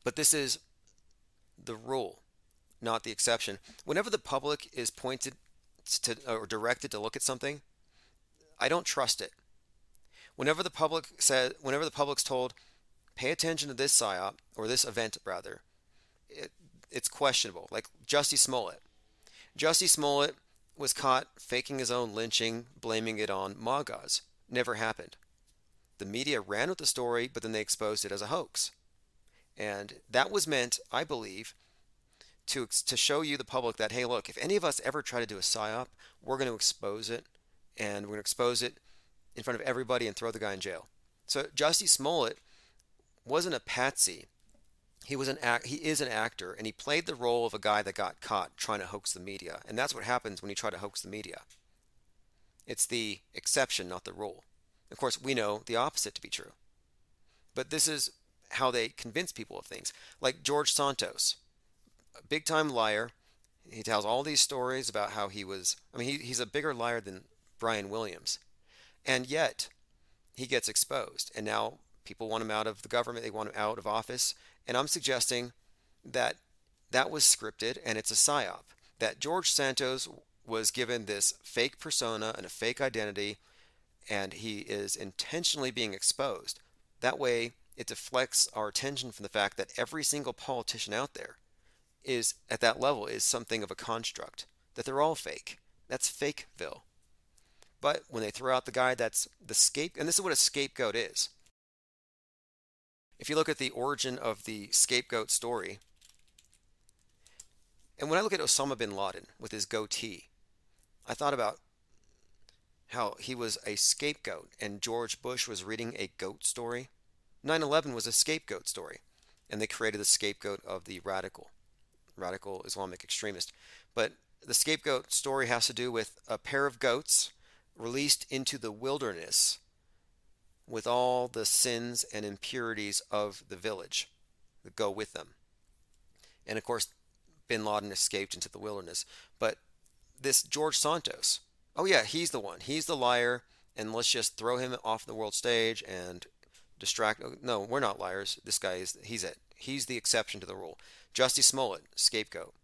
But this is the rule, not the exception. Whenever the public is pointed to or directed to look at something, I don't trust it. Whenever the public's told, pay attention to this psyop or this event rather, it, it's questionable. Like Jussie Smollett. Jussie Smollett was caught faking his own lynching, blaming it on MAGAs. Never happened. The media ran with the story, but then they exposed it as a hoax. And that was meant, I believe, to show you, the public, that, hey, look, if any of us ever try to do a psyop, we're going to expose it, and we're going to expose it in front of everybody and throw the guy in jail. So Jussie Smollett wasn't a patsy. He is an actor, and he played the role of a guy that got caught trying to hoax the media. And that's what happens when you try to hoax the media. It's the exception, not the rule. Of course, we know the opposite to be true. But this is how they convince people of things. Like George Santos, a big time liar. He tells all these stories about how he's a bigger liar than Brian Williams. And yet, he gets exposed. And now people want him out of the government, they want him out of office. And I'm suggesting that that was scripted and it's a psyop. That George Santos was given this fake persona and a fake identity, and he is intentionally being exposed. That way, it deflects our attention from the fact that every single politician out there is at that level is something of a construct, that they're all fake. That's Fakeville. But when they throw out the guy that's the scape, and this is what a scapegoat is. If you look at the origin of the scapegoat story, and when I look at Osama bin Laden with his goatee, I thought about how he was a scapegoat and George Bush was reading a goat story. 9/11 was a scapegoat story, and they created the scapegoat of the radical Islamic extremist. But the scapegoat story has to do with a pair of goats released into the wilderness with all the sins and impurities of the village that go with them. And of course, bin Laden escaped into the wilderness. But this George Santos, oh yeah, he's the one. He's the liar, and let's just throw him off the world stage and distract. No, we're not liars. This guy is, he's it. He's the exception to the rule. Jussie Smollett, scapegoat.